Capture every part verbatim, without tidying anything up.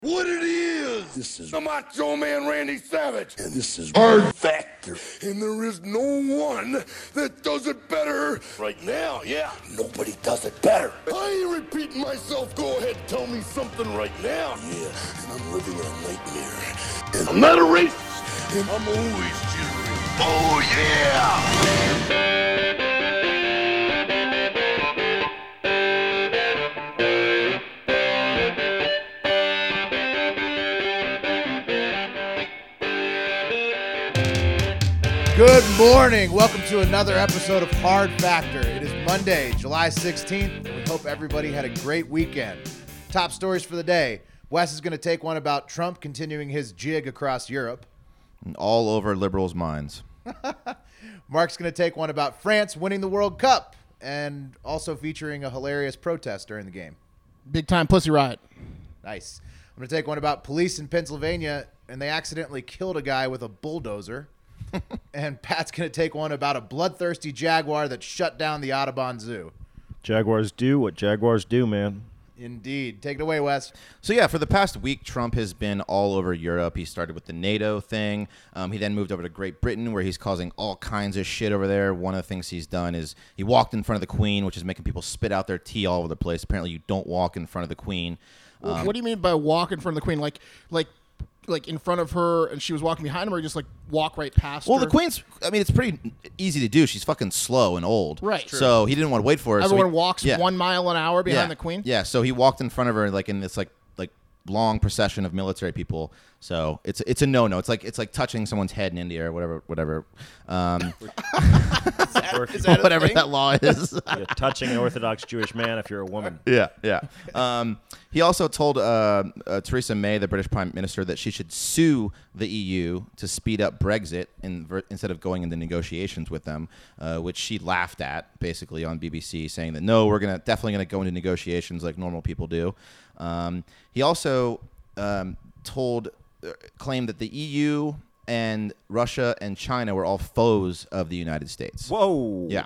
What it is. This is the Macho Man Randy Savage. And this is Hard Factor. And there is no one that does it better right now, yeah. Nobody does it better. I ain't repeating myself. Go ahead, tell me something right now. Yeah, and I'm living in a nightmare. And I'm not a racist, and I'm always cheering. Oh, yeah! Good morning. Welcome to another episode of Hard Factor. It is Monday, July sixteenth, and we hope everybody had a great weekend. Top stories for the day. Wes is going to take one about Trump continuing his jig across Europe. And all over liberals' minds. Mark's going to take one about France winning the World Cup and also featuring a hilarious protest during the game. Big time pussy riot. Nice. I'm going to take one about police in Pennsylvania, and they accidentally killed a guy with a bulldozer. And Pat's going to take one about a bloodthirsty jaguar that shut down the Audubon Zoo. Jaguars do what Jaguars do, man. Indeed. Take it away, Wes. So, yeah, for the past week, Trump has been all over Europe. He started with the NATO thing. Um, he then moved over to Great Britain, where he's causing all kinds of shit over there. One of the things he's done is he walked in front of the Queen, which is making people spit out their tea all over the place. Apparently, you don't walk in front of the Queen. Um, what do you mean by walk in front of the Queen? Like, like... like in front of her and she was walking behind him, or just like walk right past well, her? Well, the Queen's, I mean, it's pretty easy to do. She's fucking slow and old. Right. So he didn't want to wait for her. Everyone so he, walks yeah. one mile an hour behind yeah. the Queen? Yeah, so he walked in front of her like in this like like long procession of military people. So it's it's a no-no. It's like it's like touching someone's head in India or whatever whatever. Um, is that, is that whatever that law is. You're touching an Orthodox Jewish man if you're a woman. Yeah, yeah. Um, he also told uh, uh, Theresa May, the British Prime Minister, that she should sue the E U to speed up Brexit in ver- instead of going into negotiations with them, uh, which she laughed at basically on B B C, saying that no, we're gonna definitely gonna go into negotiations like normal people do. Um, he also um, told. claimed that the E U and Russia and China were all foes of the United States. Whoa. Yeah.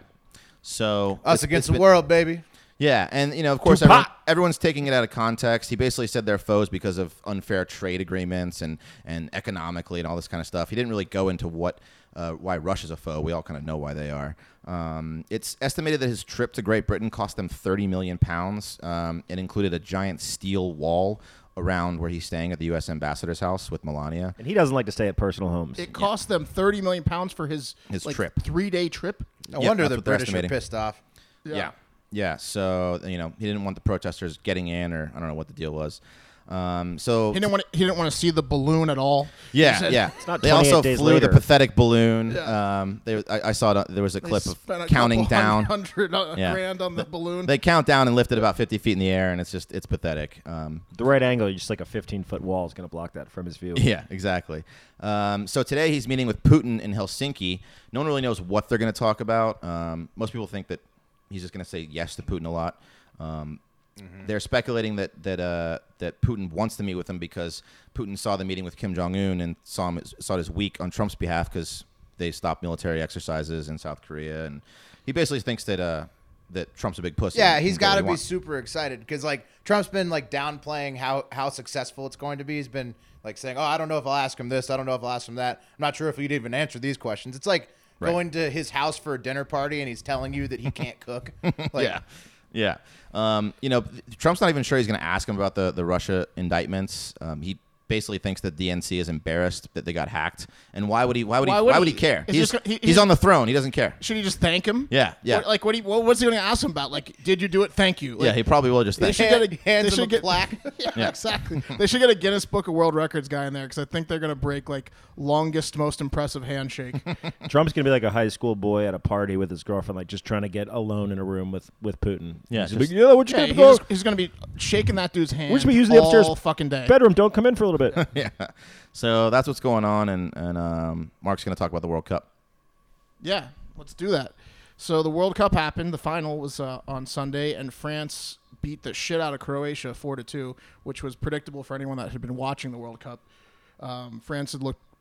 So us against the been, world, baby. Yeah, and you know, of course, everyone, everyone's taking it out of context. He basically said they're foes because of unfair trade agreements and, and economically and all this kind of stuff. He didn't really go into what uh, why Russia's a foe. We all kind of know why they are. Um, it's estimated that his trip to Great Britain cost them thirty million pounds. Um, it included a giant steel wall around where he's staying at the U S ambassador's house with Melania. And he doesn't like to stay at personal homes. It cost yeah. them thirty million pounds for his, his like, trip. three-day trip. No yeah, wonder the British are pissed off. Yeah. yeah. Yeah. So, you know, he didn't want the protesters getting in, or I don't know what the deal was. Um, so he didn't want to, he didn't want to see the balloon at all. Yeah, said, yeah. It's not they also days flew later. the pathetic balloon. Yeah. Um, they, I, I saw it, there was a they clip of a counting down. Hundred yeah. grand on the balloon. They count down and lift it about fifty feet in the air, and it's just it's pathetic. Um, the right angle, just like a fifteen foot wall is going to block that from his view. Yeah, exactly. Um, so today he's meeting with Putin in Helsinki. No one really knows what they're going to talk about. Um, most people think that he's just going to say yes to Putin a lot. Um, Mm-hmm. They're speculating that that uh, that Putin wants to meet with him because Putin saw the meeting with Kim Jong-un and saw him saw it as weak on Trump's behalf because they stopped military exercises in South Korea, and he basically thinks that uh, that Trump's a big pussy. Yeah, he's got to be super excited because like Trump's been like downplaying how how successful it's going to be. He's been like saying, "Oh, I don't know if I'll ask him this. I don't know if I'll ask him that. I'm not sure if he'd even answer these questions." It's like right. going to his house for a dinner party and he's telling you that he can't cook. Like, yeah. Yeah. Um, you know, Trump's not even sure he's going to ask him about the, the Russia indictments. Um, he basically thinks that D N C is embarrassed that they got hacked. And why would he why would why he would why would he, he care? He's, he's, just, he, he's, he's on the throne. He doesn't care. Should he just thank him? Yeah, yeah. What, like what he what, what's he going to ask him about? Like, did you do it? Thank you. Like, yeah, he probably will just they thank should him. get a, hands they him should a get, plaque. yeah, yeah, exactly. They should get a Guinness Book of World Records guy in there because I think they're going to break like longest, most impressive handshake. Trump's going to be like a high school boy at a party with his girlfriend, like just trying to get alone in a room with, with Putin. Yeah, he's, just, like, yeah, what you yeah, got to go? He's, he's going to be shaking that dude's hand. We're just be using the all upstairs fucking day. bedroom. Don't come in for a little bit. yeah. So that's what's going on, and, and um, Mark's going to talk about the World Cup. Yeah, let's do that. So the World Cup happened. The final was uh, on Sunday, and France beat the shit out of Croatia four to two, which was predictable for anyone that had been watching the World Cup. Um, France had looked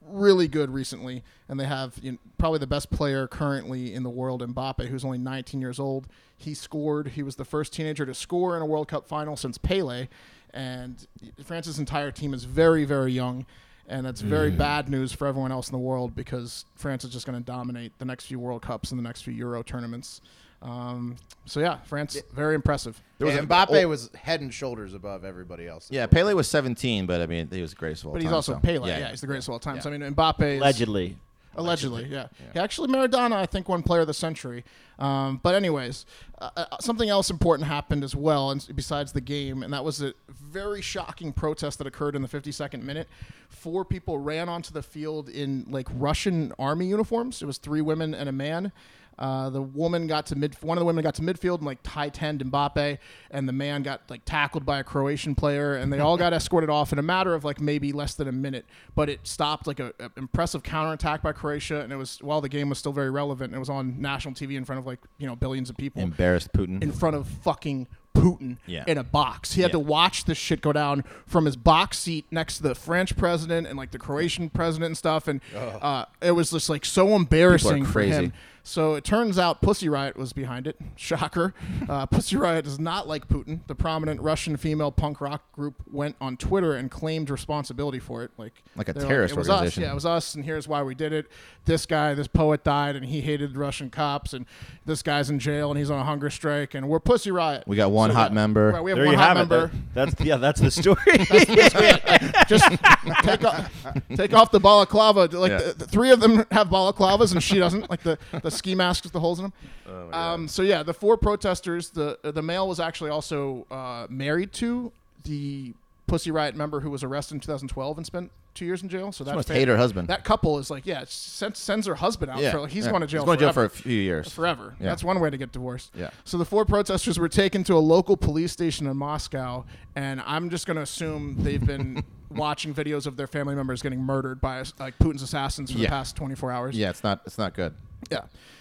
really good recently, and they have you know, probably the best player currently in the world, Mbappe, who's only nineteen years old. He scored. He was the first teenager to score in a World Cup final since Pele, and France's entire team is very, very young, and that's very mm. bad news for everyone else in the world because France is just going to dominate the next few World Cups and the next few Euro tournaments. Um, so yeah, France, very impressive. There was yeah, Mbappe old, was head and shoulders above everybody else. Yeah, Pele was seventeen, but I mean, he was the greatest of all but time. But he's also so. Pele. Yeah, Yeah, yeah, he's the greatest yeah. of all time. Yeah. So I mean, Mbappe is, allegedly. Allegedly, allegedly. yeah. yeah. He actually, Maradona, I think, won Player of the Century. Um, but anyways, uh, uh, something else important happened as well, and besides the game, and that was a very shocking protest that occurred in the fifty-second minute. Four people ran onto the field in like Russian army uniforms. It was three women and a man. Uh, the woman got to mid. One of the women got to midfield and like tight-end Mbappe, and the man got like tackled by a Croatian player, and they all got escorted off in a matter of like maybe less than a minute. But it stopped like a, a impressive counterattack by Croatia, and it was while the game was still very relevant. And it was on national T V in front of like you know billions of people. Embarrassed Putin in front of fucking Putin yeah. in a box. He had yeah. to watch this shit go down from his box seat next to the French president and like the Croatian president and stuff, and oh. uh, it was just like so embarrassing for him. So it turns out Pussy Riot was behind it. Shocker. Uh, Pussy Riot does not like Putin. The prominent Russian female punk rock group went on Twitter and claimed responsibility for it. Like, like a terrorist like, it was organization. Us. Yeah, it was us, and here's why we did it. This guy, this poet died, and he hated the Russian cops, and this guy's in jail, and he's on a hunger strike, and we're Pussy Riot. We got one so hot yeah, member. Right, we have there one you hot have member. it. That, that's, yeah, that's the story. That's the Just take off, take off the balaclava. Like Yeah. the, the three of them have balaclavas, and she doesn't. Like the, the ski mask with the holes in them. Oh um, so yeah, the four protesters. The the male was actually also uh, married to the Pussy Riot member who was arrested in two thousand twelve and spent two years in jail. So that must hate her husband. That couple is like, yeah, sends, sends her husband out. Yeah, For, like, he's yeah. going to jail. He's going to jail for forever. a few years. Forever. Yeah. That's one way to get divorced. Yeah. So the four protesters were taken to a local police station in Moscow, and I'm just going to assume they've been watching videos of their family members getting murdered by like Putin's assassins for Yeah. the past twenty-four hours. Yeah, it's not. It's not good. Yeah.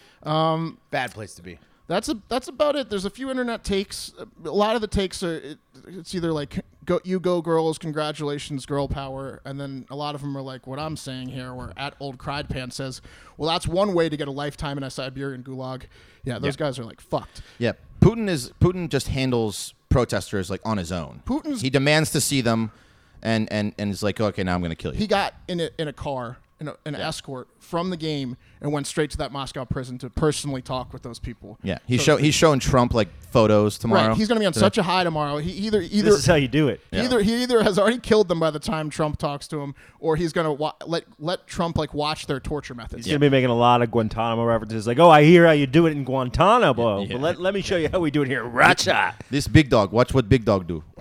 Um, Bad place to be. That's a, that's about it. There's a few internet takes. A lot of the takes are it, it's either like go you go girls, congratulations, girl power, and then a lot of them are like what I'm saying here, where at Old Cried Pants says, well, that's one way to get a lifetime in a Siberian gulag. Yeah, those Yeah. guys are like fucked. Yeah, Putin is Putin just handles protesters like on his own. Putin's- he demands to see them, and and and is like, okay, now I'm going to kill you. He got in a, in a car, in a, an escort from the game, and went straight to that Moscow prison to personally talk with those people. yeah, he's So- show he's showing Trump like photos tomorrow. Right, he's going to be on today. such a high tomorrow. He either either This is how you do it. Yeah. Either he either has already killed them by the time Trump talks to him, or he's gonna wa- let let Trump like watch their torture methods. He's going to be making a lot of Guantanamo references. Like, oh, I hear how you do it in Guantanamo. Yeah. But let, let me show you how we do it here in Russia. This big dog. Watch what big dog do.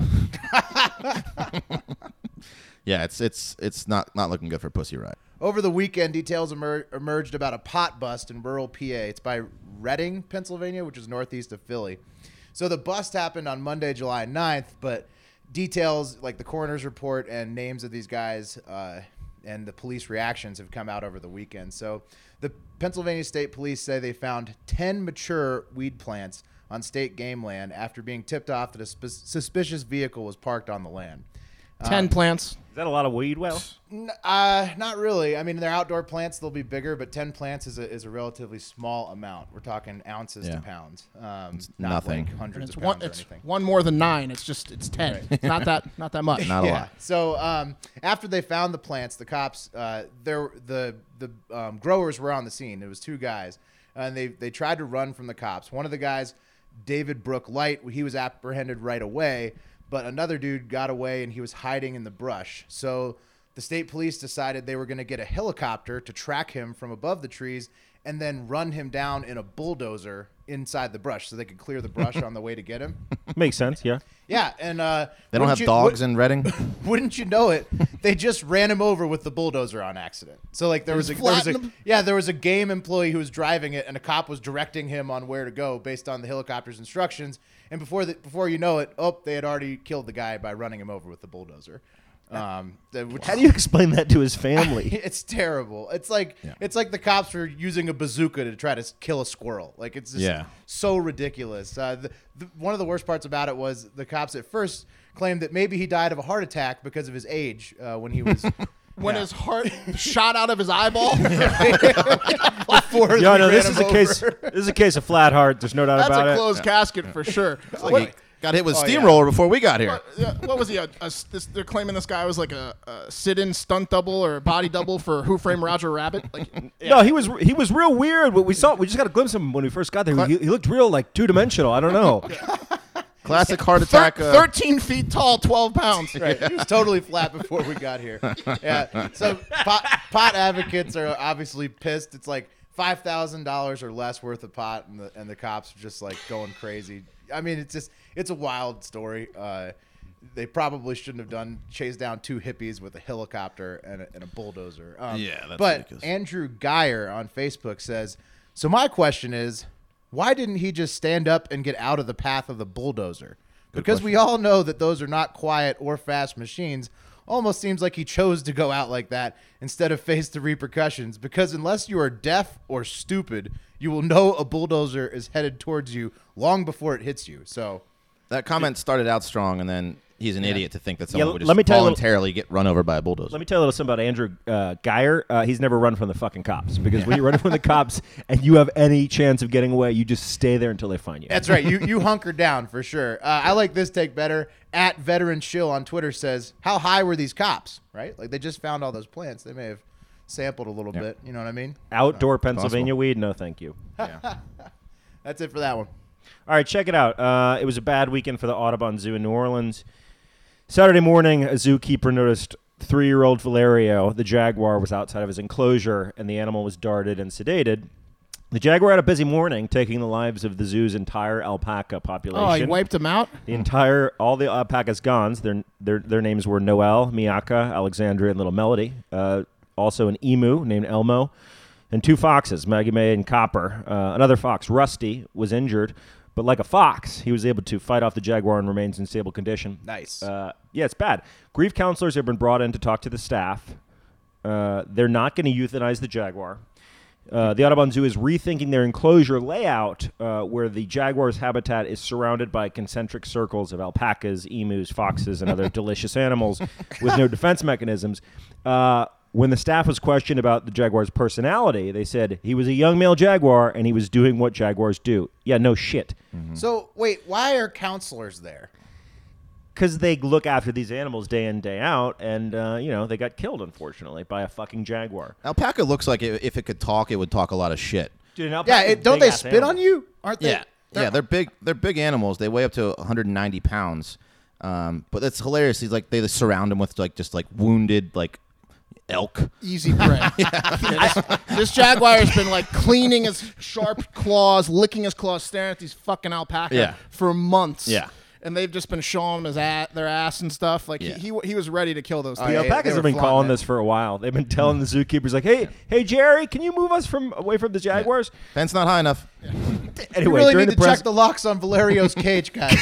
Yeah, it's it's it's not not looking good for Pussy Riot. Over the weekend, details emer- emerged about a pot bust in rural P A. It's by Reading, Pennsylvania, which is northeast of Philly. So the bust happened on Monday, July ninth, but details like the coroner's report and names of these guys uh, and the police reactions have come out over the weekend. So the Pennsylvania State Police say they found ten mature weed plants on state game land after being tipped off that a sp- suspicious vehicle was parked on the land. Ten plants. Is that a lot of weed? Well, N- Uh, not really. I mean, they're outdoor plants; they'll be bigger. But ten plants is a is a relatively small amount. We're talking ounces Yeah. to pounds. Um, not nothing. like And hundreds it's of one. pounds or It's anything. one more than nine. It's just it's ten. Right. It's not that not that much. Not a yeah. lot. So um, after they found the plants, the cops, uh, there the the um, growers were on the scene. It was two guys, and they they tried to run from the cops. One of the guys, David Brook Light, he was apprehended right away, but another dude got away and he was hiding in the brush. So the state police decided they were going to get a helicopter to track him from above the trees and then run him down in a bulldozer inside the brush so they could clear the brush on the way to get him. makes sense, yeah. Yeah, and uh, They don't wouldn't have you- dogs would- in Reading. Wouldn't you know it? They just ran him over with the bulldozer on accident. So like there was a, Just there was a flattened him? yeah there was a game employee who was driving it, and a cop was directing him on where to go based on the helicopter's instructions. And before the, before you know it, oh, they had already killed the guy by running him over with the bulldozer. Um, the- which How do you explain that to his family? it's terrible. It's like Yeah. it's like the cops were using a bazooka to try to s- kill a squirrel. Like it's just Yeah. so ridiculous. Uh, the, the, one of the worst parts about it was the cops at first claimed that maybe he died of a heart attack because of his age uh, when he was when Yeah. his heart shot out of his eyeball. Before Yeah, we no, this ran is him a case. over. This is a case of flat heart. There's no doubt That's about a it. closed casket for sure. Like What- he got hit with Oh, yeah. steamroller before we got here. What, yeah, what was he? A, a, this, they're claiming this guy was like a, a sit-in stunt double or a body double for Who Framed Roger Rabbit. Like, No, he was he was real weird. But we saw we just got a glimpse of him when we first got there. He, he looked real like two dimensional. I don't know. Classic heart thir- attack. Uh, thirteen feet tall, twelve pounds. Right. He was totally flat before we got here. Yeah. So pot, pot advocates are obviously pissed. It's like five thousand dollars or less worth of pot, and the and the cops are just like going crazy. I mean, it's just it's a wild story. Uh, they probably shouldn't have done chase down two hippies with a helicopter and a, and a bulldozer. Um, Yeah, that's but ridiculous. Andrew Geyer on Facebook says, so my question is, why didn't he just stand up and get out of the path of the bulldozer? Because we all know that those are not quiet or fast machines. Almost seems like he chose to go out like that instead of face the repercussions. Because unless you are deaf or stupid, you will know a bulldozer is headed towards you long before it hits you. So that comment started out strong, and then he's an idiot to think that someone Yeah, would just let me tell you a little- voluntarily get run over by a bulldozer. Let me tell you a little something about Andrew uh, Geyer. Uh, he's never run from the fucking cops because when you're running from the cops and you have any chance of getting away, you just stay there until they find you. that's right. You you hunker down for sure. Uh, I like this take better. At Veteran Shill on Twitter says, how high were these cops? Right? Like they just found all those plants. They may have sampled a little bit. You know what I mean? Outdoor Pennsylvania weed? No, thank you. That's it for that one. All right, check it out. Uh, it was a bad weekend for the Audubon Zoo in New Orleans. Saturday morning, a zookeeper noticed three-year-old Valerio, the jaguar, was outside of his enclosure, and the animal was darted and sedated. The jaguar had a busy morning, taking the lives of the zoo's entire alpaca population. Oh, he wiped him out? The entire, all the alpacas gone. Their, their, their names were Noel, Miaka, Alexandria, and Little Melody. Uh, also an emu named Elmo, and two foxes, Maggie May and Copper. Uh, another fox, Rusty, was injured, but like a fox, he was able to fight off the jaguar and remains in stable condition. Nice. Uh, yeah, it's bad. Grief counselors have been brought in to talk to the staff. Uh, they're not going to euthanize the jaguar. Uh, the Audubon Zoo is rethinking their enclosure layout uh, where the jaguar's habitat is surrounded by concentric circles of alpacas, emus, foxes, and other delicious animals with no defense mechanisms. Uh, when the staff was questioned about the jaguar's personality, they said he was a young male jaguar and he was doing what jaguars do. Yeah, no shit. So wait, why are counselors there? Because they look after these animals day in, day out, and, uh, you know, they got killed, unfortunately, by a fucking jaguar. Alpaca looks like it, if it could talk, it would talk a lot of shit. Dude, an Yeah, alpaca's it, a don't they big-ass spit animal. on you? Aren't they? Yeah, yeah, they're big. They're big animals. They weigh up to one hundred ninety pounds. Um, but it's hilarious. He's like they just surround him with like just like wounded like elk. Easy prey. Yeah, this, this jaguar has been like cleaning his sharp claws, licking his claws, staring at these fucking alpaca Yeah. for months. Yeah. And they've just been showing him his ass, their ass and stuff. Like Yeah. he, he he was ready to kill those Oh, things. The yeah, alpacas they have were been flaunting calling it. this for a while. They've been telling the zookeepers, like, "Hey, hey, Jerry, can you move us from away from the jaguars?" Fence not high enough. Anyway, You really during need the to press, check the locks on Valerio's cage, guys.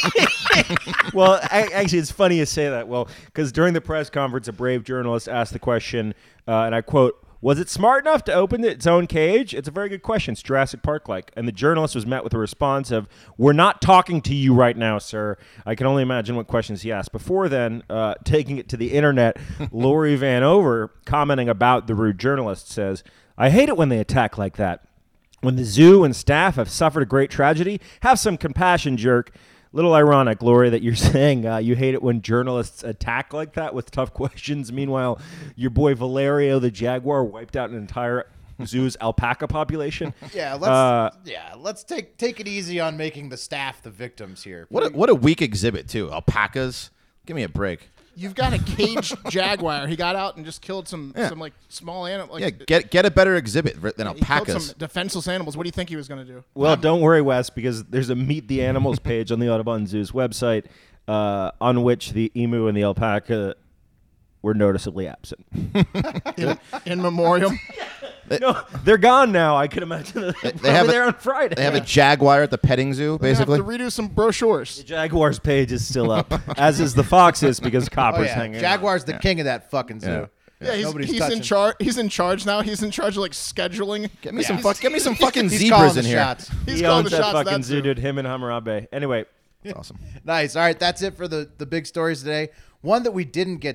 well, a- actually, it's funny you say that. Well, because during the press conference, a brave journalist asked the question, uh, and I quote, "Was it smart enough to open its own cage?" It's a very good question. It's Jurassic Park-like. And the journalist was met with a response of, "We're not talking to you right now, sir." I can only imagine what questions he asked. Before then, uh, taking it to the internet, Lori Van Over, commenting about the rude journalist, says, "I hate it when they attack like that. When the zoo and staff have suffered a great tragedy, have some compassion, jerk." Little ironic, Lori, that you're saying uh, you hate it when journalists attack like that with tough questions. Meanwhile, your boy Valerio the jaguar wiped out an entire zoo's alpaca population. yeah, let's Uh, yeah, let's take take it easy on making the staff the victims here. What a, what a weak exhibit too. Alpacas. Give me a break. You've got a caged jaguar. He got out and just killed some Yeah. some like small animal. Like, Yeah, get get a better exhibit than he killed alpacas. some defenseless animals. What do you think he was going to do? Well, don't worry, Wes, because there's a Meet the Animals page on the Audubon Zoo's website uh, on which the emu and the alpaca were noticeably absent. In, in memoriam. No, they're gone now. I could imagine that they, they have a- there on Friday. They have a jaguar at the petting zoo, basically. Have to redo some brochures. The Jaguars page is still up, as is the Foxes because Oh Copper's yeah, hanging. Jaguar's the king of that fucking zoo. Yeah. Yeah, he's, Nobody's he's touching. in charge. He's in charge now. He's in charge of like scheduling. Get me some Yeah. fuck. Get me some fucking He's calling zebras the in here. shots. He's He calling owns the that shots. fucking That's zoo, dude. Him and Hammurabi. Anyway, That's awesome. Nice. All right, that's it for the, the big stories today. One that we didn't get to.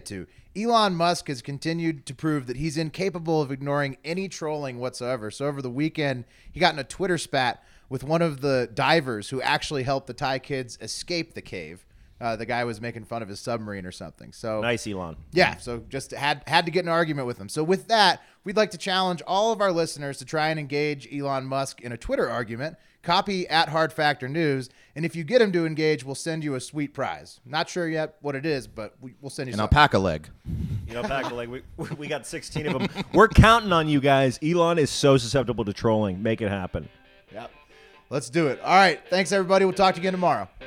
Elon Musk has continued to prove that he's incapable of ignoring any trolling whatsoever. So over the weekend, he got in a Twitter spat with one of the divers who actually helped the Thai kids escape the cave. Uh, the guy was making fun of his submarine or something. So Nice, Elon. yeah, so just had had to get in an argument with him. So with that, we'd like to challenge all of our listeners to try and engage Elon Musk in a Twitter argument. Copy at Hard Factor News, and if you get him to engage, we'll send you a sweet prize. Not sure yet what it is, but we, we'll send you An something. alpaca leg. You know, back like we we got sixteen of them. We're counting on you guys. Elon is so susceptible to trolling. Make it happen. Yep. Let's do it. All right. Thanks, everybody. We'll talk to you again tomorrow.